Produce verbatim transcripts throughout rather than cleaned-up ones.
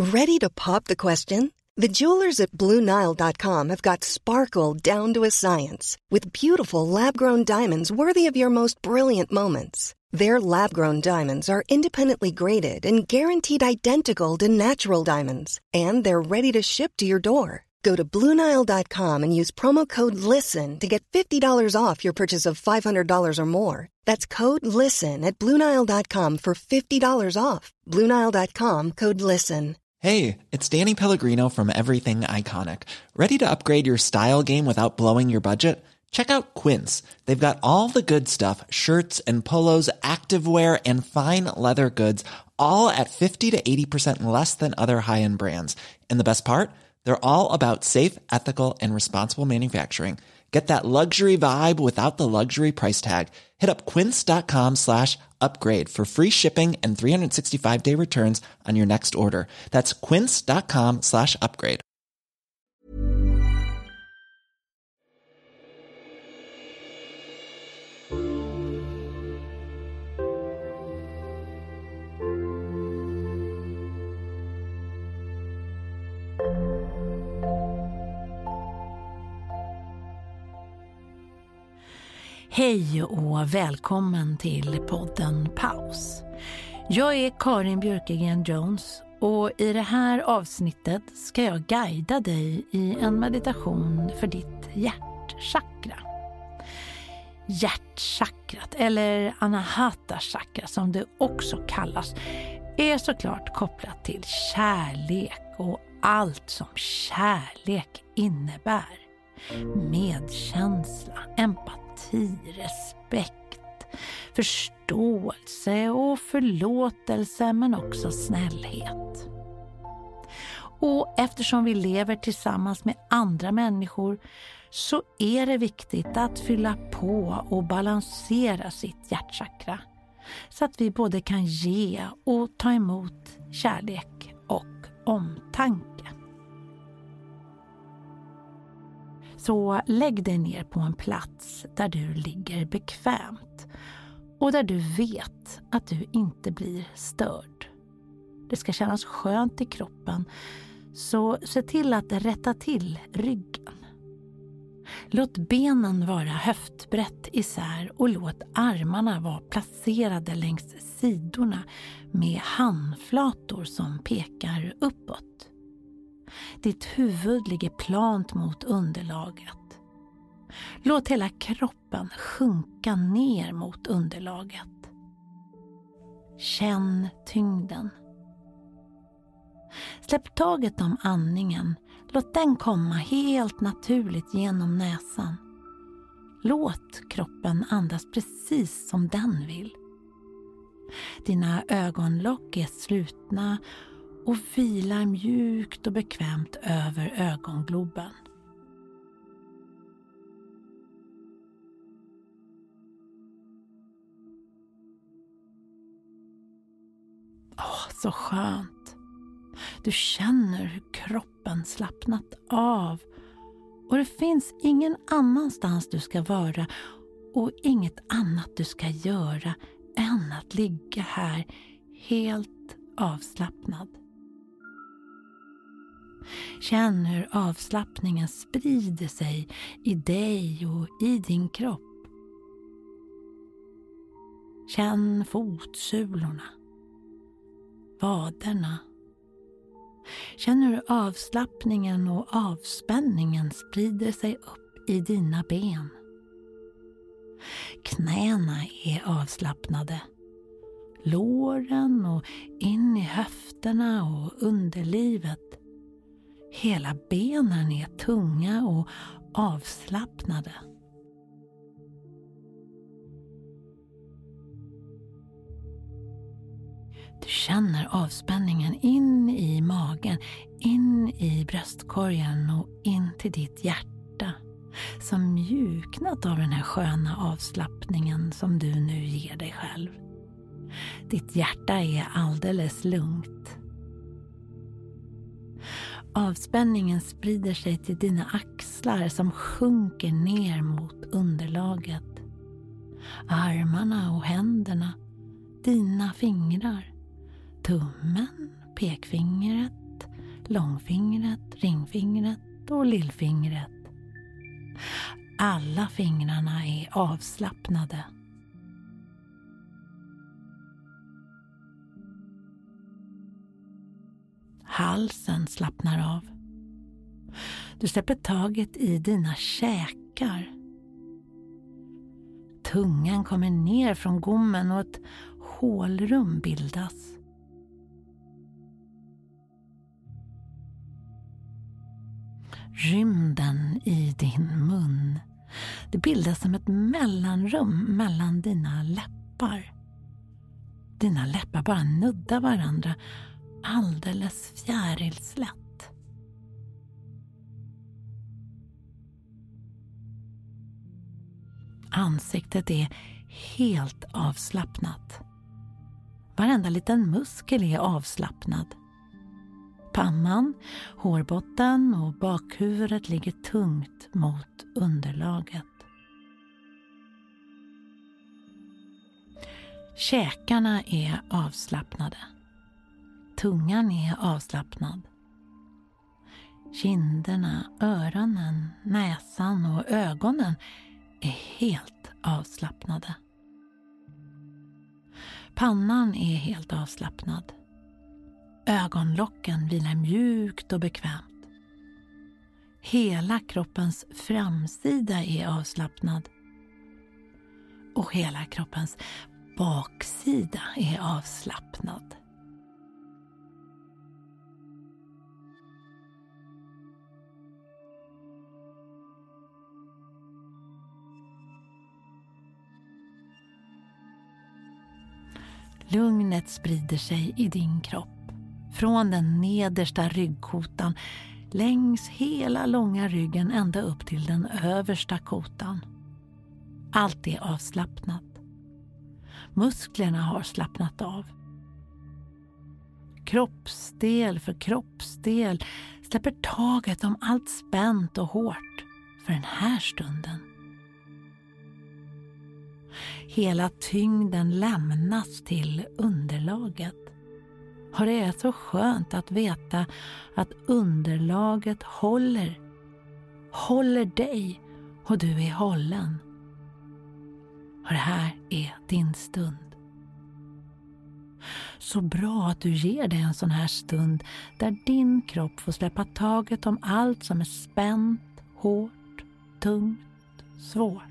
Ready to pop the question? The jewelers at Blue Nile dot com have got sparkle down to a science with beautiful lab-grown diamonds worthy of your most brilliant moments. Their lab-grown diamonds are independently graded and guaranteed identical to natural diamonds, and they're ready to ship to your door. Go to Blue Nile dot com and use promo code LISTEN to get fifty dollars off your purchase of five hundred dollars or more. That's code LISTEN at Blue Nile dot com for fifty dollars off. Blue Nile dot com, code LISTEN. Hey, it's Danny Pellegrino from Everything Iconic. Ready to upgrade your style game without blowing your budget? Check out Quince. They've got all the good stuff, shirts and polos, activewear, and fine leather goods, all at fifty to eighty percent less than other high-end brands. And the best part? They're all about safe, ethical, and responsible manufacturing. Get that luxury vibe without the luxury price tag. Hit up quince.com slash upgrade for free shipping and three sixty-five day returns on your next order. That's quince.com slash upgrade. Hej och välkommen till podden Paus. Jag är Karin Björkegren Jones och i det här avsnittet ska jag guida dig i en meditation för ditt hjärtchakra. Hjärtchakrat, eller Anahata chakra som det också kallas, är såklart kopplat till kärlek och allt som kärlek innebär. Medkänsla, empati, respekt, förståelse och förlåtelse, men också snällhet. Och eftersom vi lever tillsammans med andra människor så är det viktigt att fylla på och balansera sitt hjärtchakra så att vi både kan ge och ta emot kärlek och omtanke. Så lägg dig ner på en plats där du ligger bekvämt och där du vet att du inte blir störd. Det ska kännas skönt i kroppen, så se till att rätta till ryggen. Låt benen vara höftbrett isär och låt armarna vara placerade längs sidorna med handflator som pekar uppåt. Ditt huvud ligger plant mot underlaget. Låt hela kroppen sjunka ner mot underlaget. Känn tyngden. Släpp taget om andningen. Låt den komma helt naturligt genom näsan. Låt kroppen andas precis som den vill. Dina ögonlock är slutna och vilar mjukt och bekvämt över ögongloben. Åh, så skönt. Du känner hur kroppen slappnat av och det finns ingen annanstans du ska vara och inget annat du ska göra än att ligga här helt avslappnad. Känn hur avslappningen sprider sig i dig och i din kropp. Känn fotsulorna, vaderna. Känn hur avslappningen och avspänningen sprider sig upp i dina ben. Knäna är avslappnade. Låren och in i höfterna och underlivet. Hela benen är tunga och avslappnade. Du känner avspänningen in i magen, in i bröstkorgen och in till ditt hjärta som mjuknat av den här sköna avslappningen som du nu ger dig själv. Ditt hjärta är alldeles lugnt. Avspänningen sprider sig till dina axlar som sjunker ner mot underlaget. Armarna och händerna, dina fingrar, tummen, pekfingret, långfingret, ringfingret och lillfingret. Alla fingrarna är avslappnade. Halsen slappnar av. Du släpper taget i dina käkar. Tungan kommer ner från gommen och ett hålrum bildas. Rymden i din mun. Det bildas som ett mellanrum mellan dina läppar. Dina läppar bara nuddar varandra alldeles fjärilslätt. Ansiktet är helt avslappnat. Varenda liten muskel är avslappnad. Pannan, hårbotten och bakhuvudet ligger tungt mot underlaget. Käkarna är avslappnade. Tungan är avslappnad. Kinderna, öronen, näsan och ögonen är helt avslappnade. Pannan är helt avslappnad. Ögonlocken vilar mjukt och bekvämt. Hela kroppens framsida är avslappnad. Och hela kroppens baksida är avslappnad. Lugnet sprider sig i din kropp. Från den nedersta ryggkotan längs hela långa ryggen ända upp till den översta kotan. Allt är avslappnat. Musklerna har slappnat av. Kroppsdel för kroppsdel släpper taget om allt spänt och hårt för den här stunden. Hela tyngden lämnas till underlaget. Och det är så skönt att veta att underlaget håller. Håller dig och du är hållen. Och det här är din stund. Så bra att du ger dig en sån här stund där din kropp får släppa taget om allt som är spänt, hårt, tungt, svårt.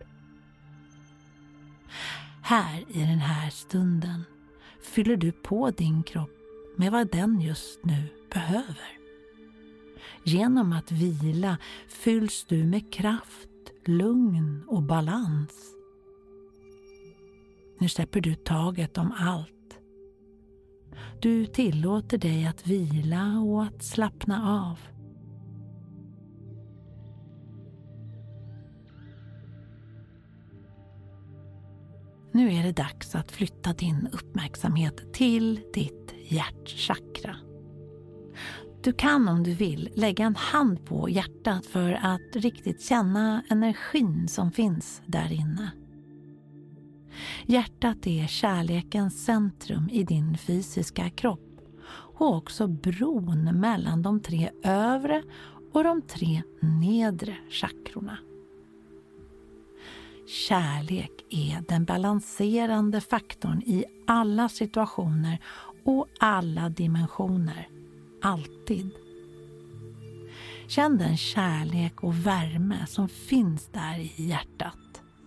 Här i den här stunden fyller du på din kropp med vad den just nu behöver. Genom att vila fylls du med kraft, lugn och balans. Nu släpper du taget om allt. Du tillåter dig att vila och att slappna av. Nu är det dags att flytta din uppmärksamhet till ditt hjärtchakra. Du kan om du vill lägga en hand på hjärtat för att riktigt känna energin som finns där inne. Hjärtat är kärlekens centrum i din fysiska kropp och också bron mellan de tre övre och de tre nedre chakrorna. Kärlek är den balanserande faktorn i alla situationer och alla dimensioner. Alltid. Känn den kärlek och värme som finns där i hjärtat.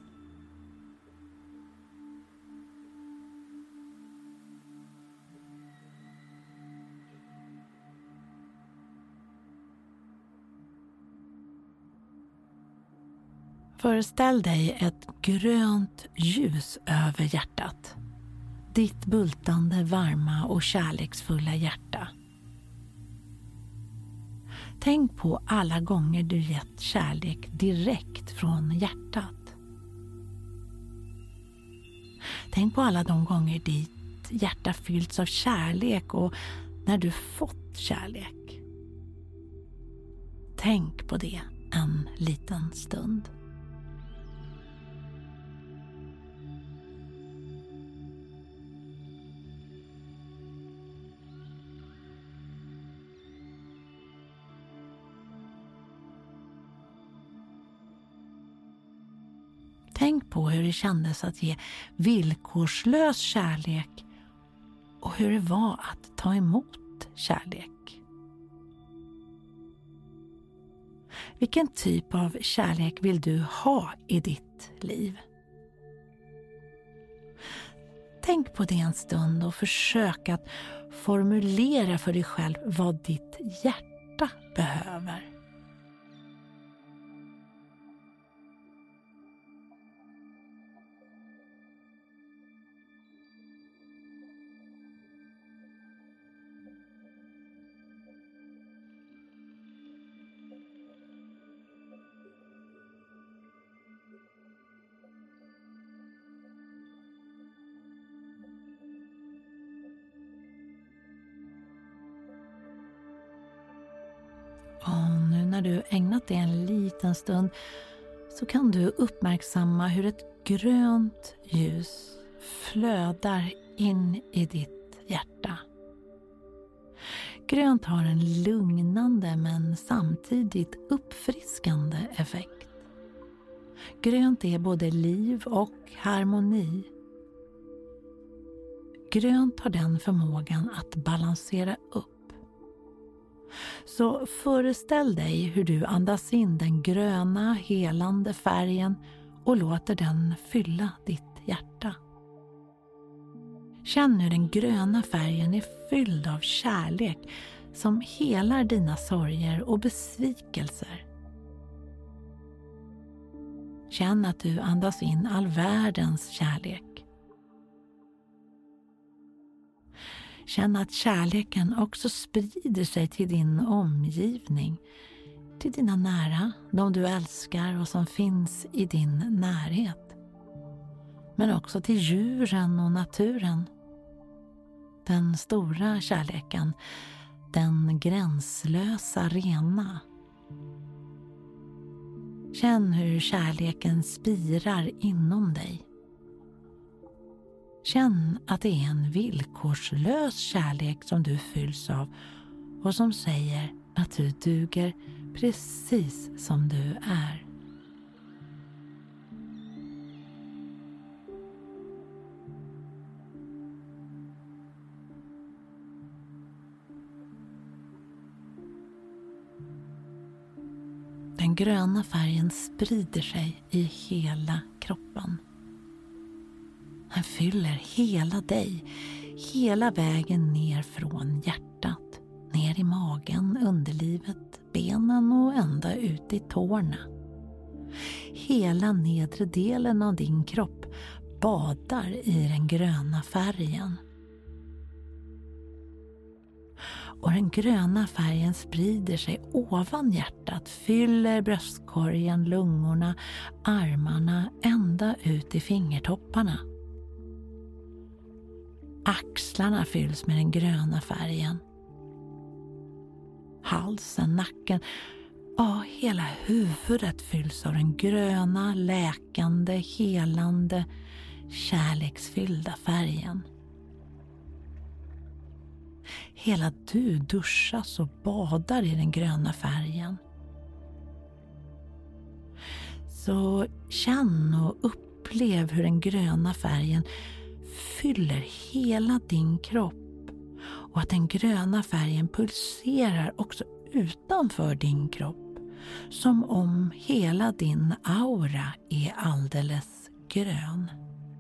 Föreställ dig ett grönt ljus över hjärtat. Ditt bultande, varma och kärleksfulla hjärta. Tänk på alla gånger du gett kärlek direkt från hjärtat. Tänk på alla de gånger ditt hjärta fyllts av kärlek och när du fått kärlek. Tänk på det en liten stund. Tänk på hur det kändes att ge villkorslös kärlek och hur det var att ta emot kärlek. Vilken typ av kärlek vill du ha i ditt liv? Tänk på det en stund och försök att formulera för dig själv vad ditt hjärta behöver. Och nu när du ägnat det en liten stund så kan du uppmärksamma hur ett grönt ljus flödar in i ditt hjärta. Grönt har en lugnande men samtidigt uppfriskande effekt. Grönt är både liv och harmoni. Grönt har den förmågan att balansera upp. Så föreställ dig hur du andas in den gröna, helande färgen och låter den fylla ditt hjärta. Känn hur den gröna färgen är fylld av kärlek som helar dina sorger och besvikelser. Känn att du andas in all världens kärlek. Känn att kärleken också sprider sig till din omgivning, till dina nära, de du älskar och som finns i din närhet. Men också till djuren och naturen. Den stora kärleken, den gränslösa rena. Känn hur kärleken spirar inom dig. Känn att det är en villkorslös kärlek som du fylls av och som säger att du duger precis som du är. Den gröna färgen sprider sig i hela kroppen. Den fyller hela dig, hela vägen ner från hjärtat, ner i magen, underlivet, benen och ända ut i tårna. Hela nedre delen av din kropp badar i den gröna färgen. Och den gröna färgen sprider sig ovan hjärtat, fyller bröstkorgen, lungorna, armarna, ända ut i fingertopparna. Axlarna fylls med den gröna färgen. Halsen, nacken, ja, hela huvudet fylls av den gröna, läkande, helande, kärleksfyllda färgen. Hela du duschas och badar i den gröna färgen. Så känn och upplev hur den gröna färgen fyller hela din kropp och att den gröna färgen pulserar också utanför din kropp, som om hela din aura är alldeles grön.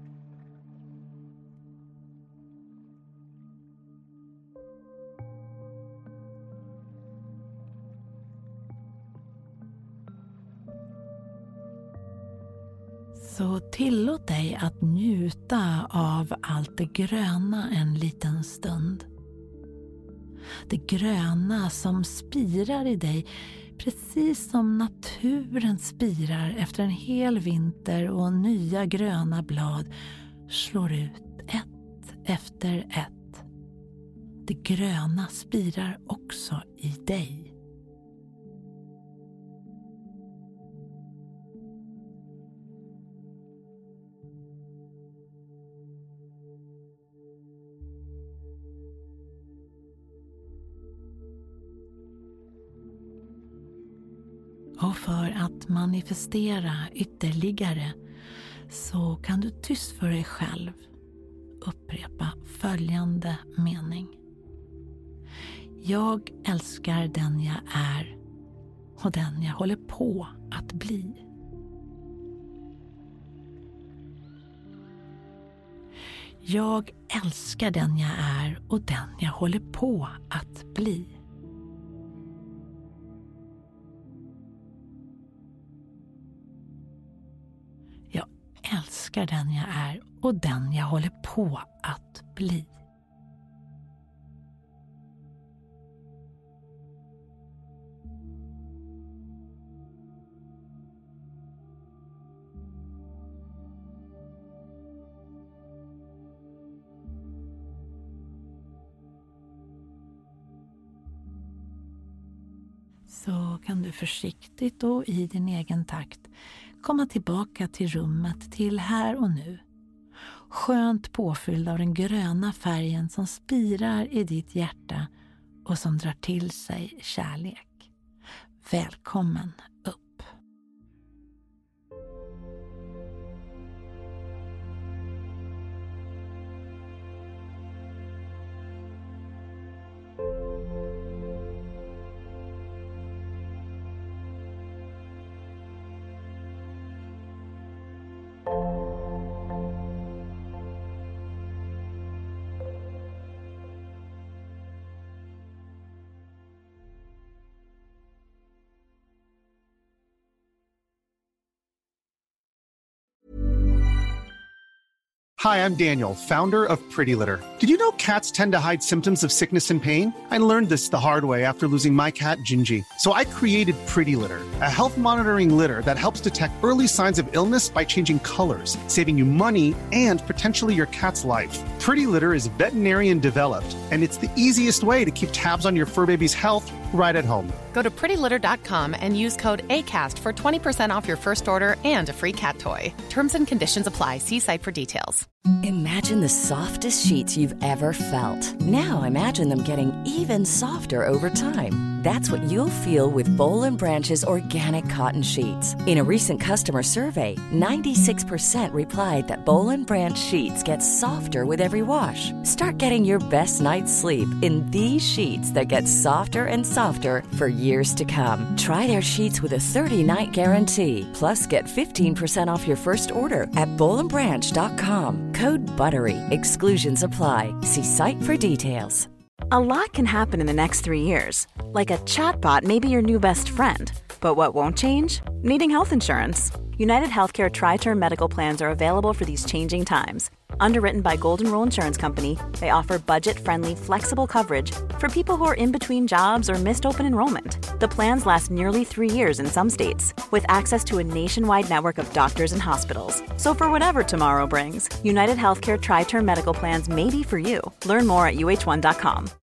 Så tillåt dig att njuta av allt det gröna en liten stund. Det gröna som spirar i dig, precis som naturen spirar efter en hel vinter och nya gröna blad slår ut ett efter ett. Det gröna spirar också i dig. Och för att manifestera ytterligare så kan du tyst för dig själv upprepa följande mening. Jag älskar den jag är och den jag håller på att bli. Jag älskar den jag är och den jag håller på att bli. Jag älskar den jag är och den jag håller på att bli. Så kan du försiktigt och i din egen takt komma tillbaka till rummet, till här och nu. Skönt påfylld av den gröna färgen som spirar i ditt hjärta och som drar till sig kärlek. Välkommen upp. Hi, I'm Daniel, founder of Pretty Litter. Did you know cats tend to hide symptoms of sickness and pain? I learned this the hard way after losing my cat, Gingy. So I created Pretty Litter, a health monitoring litter that helps detect early signs of illness by changing colors, saving you money and potentially your cat's life. Pretty Litter is veterinarian developed, and it's the easiest way to keep tabs on your fur baby's health right at home. Go to pretty litter dot com and use code ACAST for twenty percent off your first order and a free cat toy. Terms and conditions apply. See site for details. Imagine the softest sheets you've ever felt. Now imagine them getting even softer over time. That's what you'll feel with Boll and Branch's organic cotton sheets. In a recent customer survey, ninety-six percent replied that Boll and Branch sheets get softer with every wash. Start getting your best night's sleep in these sheets that get softer and softer for years to come. Try their sheets with a thirty-night guarantee. Plus, get fifteen percent off your first order at boll and branch dot com. Code BUTTERY. Exclusions apply. See site for details. A lot can happen in the next three years. Like a chatbot may be your new best friend. But what won't change? Needing health insurance. United Healthcare Tri-Term Medical Plans are available for these changing times. Underwritten by Golden Rule Insurance Company, they offer budget-friendly, flexible coverage for people who are in between jobs or missed open enrollment. The plans last nearly three years in some states, with access to a nationwide network of doctors and hospitals. So for whatever tomorrow brings, United Healthcare Tri-Term Medical Plans may be for you. Learn more at U H one dot com.